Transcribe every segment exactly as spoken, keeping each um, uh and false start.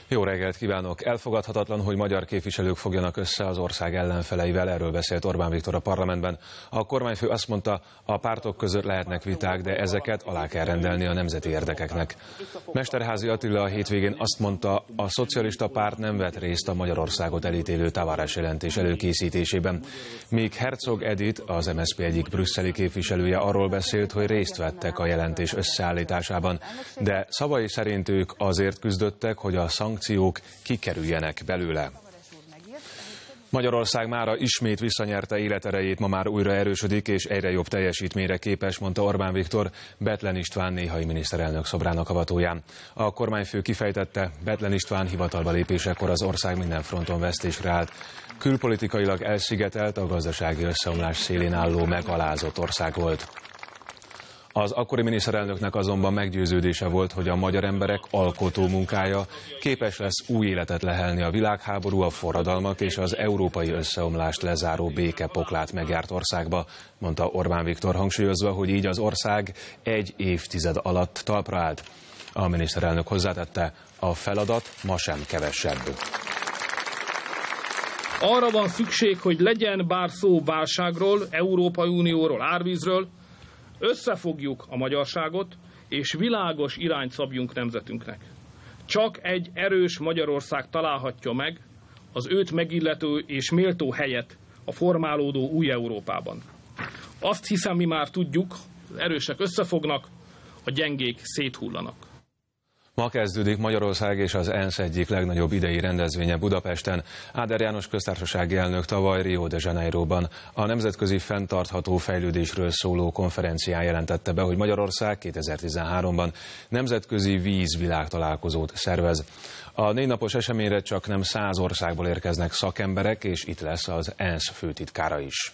Jó reggelt kívánok! Elfogadhatatlan, hogy magyar képviselők fogjanak össze az ország ellenfeleivel, erről beszélt Orbán Viktor a parlamentben. A kormányfő azt mondta, a pártok között lehetnek viták, de ezeket alá kell rendelni a nemzeti érdekeknek. Mesterházy Attila a hétvégén azt mondta, a szocialista párt nem vett részt a Magyarországot elítélő Tavares jelentés előkészítésében. Míg Herzog Edith, az em es zé pé egyik brüsszeli képviselője arról beszélt, hogy részt vettek a jelentés összeállításában, de szavai szerint ők azért küzdöttek, hogy a szankciók kikerüljenek belőle. Magyarország mára ismét visszanyerte életerejét, ma már újra erősödik és egyre jobb teljesítményre képes, mondta Orbán Viktor Bethlen István néhai miniszterelnök szobrának avatóján. A kormányfő kifejtette, Bethlen István hivatalba lépésekor az ország minden fronton vesztésre állt. Külpolitikailag elszigetelt, a gazdasági összeomlás szélén álló megalázott ország volt. Az akkori miniszterelnöknek azonban meggyőződése volt, hogy a magyar emberek alkotó munkája képes lesz új életet lehelni a világháború, a forradalmak és az európai összeomlást lezáró békepoklát megjárt országba, mondta Orbán Viktor, hangsúlyozva, hogy így az ország egy évtized alatt talpra állt. A miniszterelnök hozzátette, a feladat ma sem kevesebb. Arra van szükség, hogy legyen bár szó válságról, Európai Unióról, árvízről, összefogjuk a magyarságot, és világos irányt szabjunk nemzetünknek. Csak egy erős Magyarország találhatja meg az őt megillető és méltó helyet a formálódó új Európában. Azt hiszem, mi már tudjuk, az erősek összefognak, a gyengék széthullanak. Ma kezdődik Magyarország és az ENSZ egyik legnagyobb idei rendezvénye Budapesten. Áder János köztársasági elnök tavaly Rio de Janeiroban a nemzetközi fenntartható fejlődésről szóló konferencián jelentette be, hogy Magyarország kétezer-tizenháromban nemzetközi vízvilágtalálkozót szervez. A négy napos eseményre csak nem száz országból érkeznek szakemberek, és itt lesz az ENSZ főtitkára is.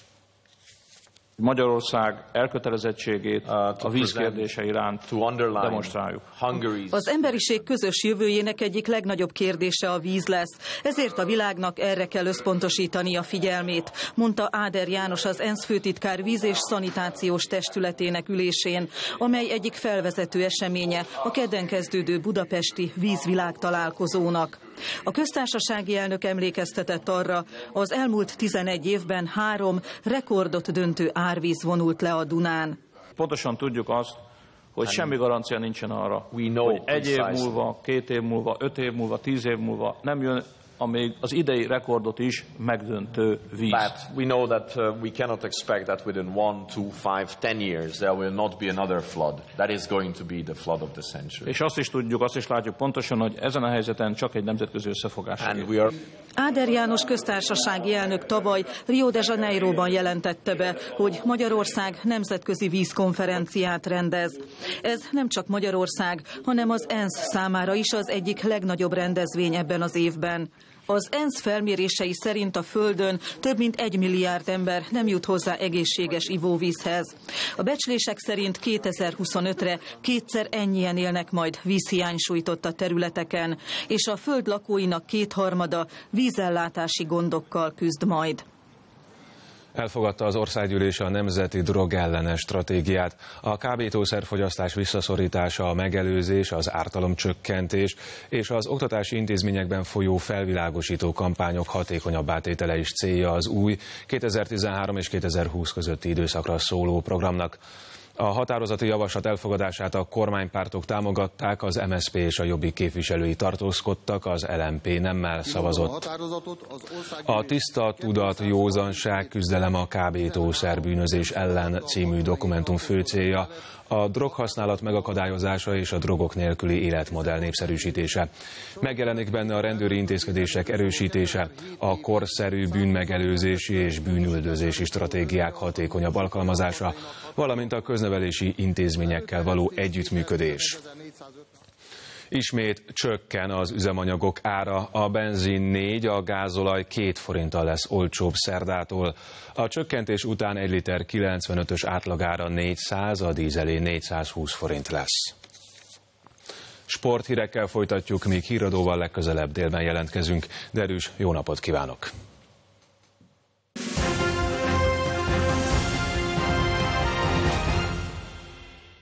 Magyarország elkötelezettségét a vízkérdése iránt demonstráljuk. Az emberiség közös jövőjének egyik legnagyobb kérdése a víz lesz, ezért a világnak erre kell összpontosítani a figyelmét, mondta Áder János az ENSZ főtitkár víz- és szanitációs testületének ülésén, amely egyik felvezető eseménye a kedden kezdődő budapesti vízvilágtalálkozónak. A köztársasági elnök emlékeztetett arra, az elmúlt tizenegy évben három rekordot döntő árvíz vonult le a Dunán. Pontosan tudjuk azt, hogy semmi garancia nincsen arra, hogy egy év múlva, két év múlva, öt év múlva, tíz év múlva nem jön a még az idei rekordot is megdöntő víz. But we know that uh, we cannot expect that within one, two, five, ten years there will not be another flood. That is going to be the flood of the century. És azt is tudjuk, azt is látjuk pontosan, hogy ezen a helyzeten csak egy nemzetközi összefogás. And we are... Áder János köztársasági elnök tavaly Rio de Janeiroban jelentette be, hogy Magyarország nemzetközi vízkonferenciát rendez. Ez nem csak Magyarország, hanem az ENSZ számára is az egyik legnagyobb rendezvény ebben az évben. Az ENSZ felmérései szerint a Földön több mint egy milliárd ember nem jut hozzá egészséges ivóvízhez. A becslések szerint kétezer-huszonötre kétszer ennyien élnek majd vízhiány sújtotta területeken, és a Föld lakóinak kétharmada vízellátási gondokkal küzd majd. Elfogadta az országgyűlés a nemzeti drogellenes stratégiát. A kábítószerfogyasztás visszaszorítása, a megelőzés, az ártalomcsökkentés és az oktatási intézményekben folyó felvilágosító kampányok hatékonyabbá tétele is célja az új kétezer-tizenhárom és kétezer-húsz közötti időszakra szóló programnak. A határozati javaslat elfogadását a kormánypártok támogatták, az em es zé pé és a Jobbik képviselői tartózkodtak, az el em pé nemmel szavazott. A Tiszta Tudat, Józanság, küzdelem a kábítószer bűnözés ellen című dokumentum fő célja a droghasználat megakadályozása és a drogok nélküli életmodell népszerűsítése. Megjelenik benne a rendőri intézkedések erősítése, a korszerű bűnmegelőzési és bűnüldözési stratégiák hatékonyabb alkalmazása, valamint a köznevelési intézményekkel való együttműködés. Ismét csökken az üzemanyagok ára, a benzin négy, a gázolaj két forinttal lesz olcsóbb szerdától. A csökkentés után egy liter kilencvenötös átlagára négyszáz, a dízelé négyszázhúsz forint lesz. Sporthírekkel folytatjuk, még híradóval legközelebb délben jelentkezünk. Derűs, jó napot kívánok!